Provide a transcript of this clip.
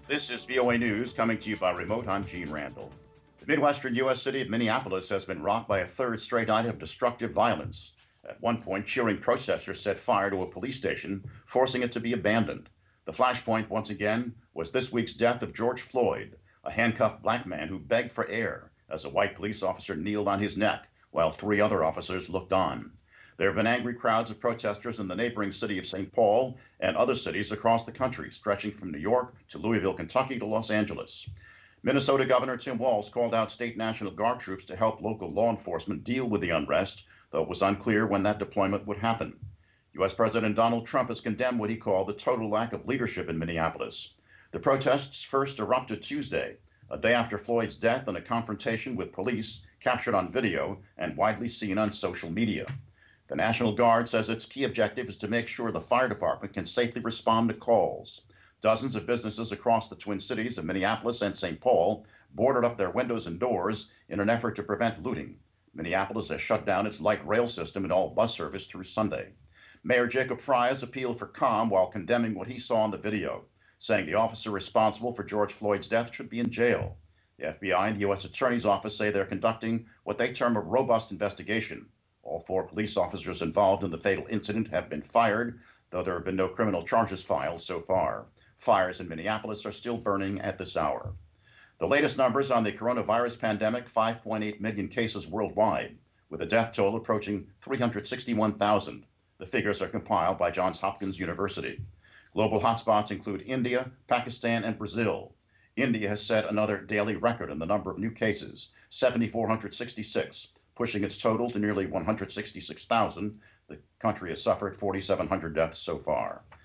This is VOA News coming to you by remote. I'm Gene Randall. The Midwestern U.S. city of Minneapolis has been rocked by a third straight night of destructive violence. At one point, cheering protesters set fire to a police station, forcing it to be abandoned. The flashpoint, once again, was this week's death of George Floyd, a handcuffed black man who begged for air as a white police officer kneeled on his neck while three other officers looked on. There have been angry crowds of protesters in the neighboring city of St. Paul and other cities across the country, stretching from New York to Louisville, Kentucky to Los Angeles. Minnesota Governor Tim Walz called out state National Guard troops to help local law enforcement deal with the unrest, though it was unclear when that deployment would happen. U.S. President Donald Trump has condemned what he called the total lack of leadership in Minneapolis. The protests first erupted Tuesday, a day after Floyd's death, in a confrontation with police captured on video and widely seen on social media. The National Guard says its key objective is to make sure the fire department can safely respond to calls. Dozens of businesses across the Twin Cities of Minneapolis and St. Paul boarded up their windows and doors in an effort to prevent looting. Minneapolis has shut down its light rail system and all bus service through Sunday. Mayor Jacob Frey has appealed for calm while condemning what he saw in the video, saying the officer responsible for George Floyd's death should be in jail. The FBI and the U.S. Attorney's Office say they're conducting what they term a robust investigation. All four police officers involved in the fatal incident have been fired, though there have been no criminal charges filed so far. Fires in Minneapolis are still burning at this hour. The latest numbers on the coronavirus pandemic: 5.8 million cases worldwide, with a death toll approaching 361,000. The figures are compiled by Johns Hopkins University. Global hotspots include India, Pakistan, and Brazil. India has set another daily record in the number of new cases, 7,466. Pushing its total to nearly 166,000. The country has suffered 4,700 deaths so far.